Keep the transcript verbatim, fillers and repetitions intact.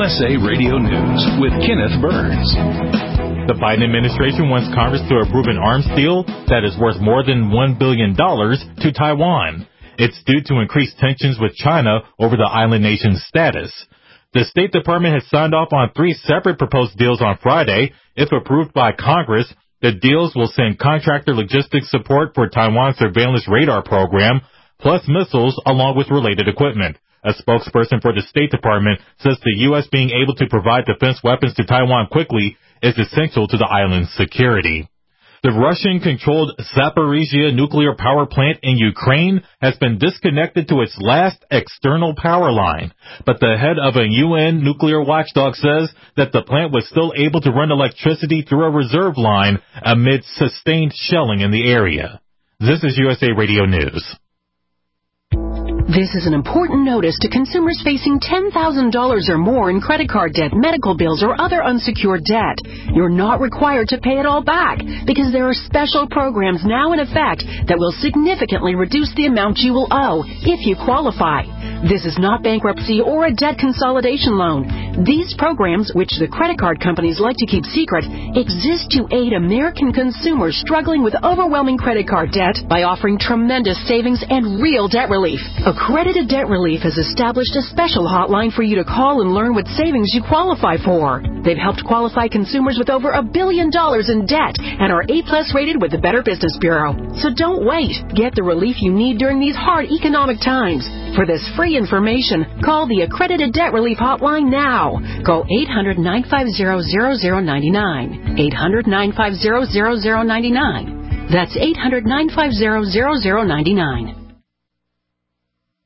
S A Radio News with Kenneth Burns. The Biden administration wants Congress to approve an arms deal that is worth more than one billion dollars to Taiwan. It's due to increased tensions with China over the island nation's status. The State Department has signed off on three separate proposed deals on Friday. If approved by Congress, the deals will send contractor logistics support for Taiwan's surveillance radar program, plus missiles along with related equipment. A spokesperson for the State Department says the U S being able to provide defense weapons to Taiwan quickly is essential to the island's security. The Russian-controlled Zaporizhzhia nuclear power plant in Ukraine has been disconnected to its last external power line. But the head of a U N nuclear watchdog says that the plant was still able to run electricity through a reserve line amid sustained shelling in the area. This is U S A Radio News. This is an important notice to consumers facing ten thousand dollars or more in credit card debt, medical bills, or other unsecured debt. You're not required to pay it all back because there are special programs now in effect that will significantly reduce the amount you will owe if you qualify. This is not bankruptcy or a debt consolidation loan. These programs, which the credit card companies like to keep secret, exist to aid American consumers struggling with overwhelming credit card debt by offering tremendous savings and real debt relief. Accredited Debt Relief has established a special hotline for you to call and learn what savings you qualify for. They've helped qualify consumers with over a billion dollars in debt and are A plus rated with the Better Business Bureau. So don't wait. Get the relief you need during these hard economic times. For this free information, call the Accredited Debt Relief Hotline now. Call eight hundred, nine five zero, zero zero nine nine. eight hundred, nine five zero, zero zero nine nine. That's eight hundred, nine five zero, zero zero nine nine.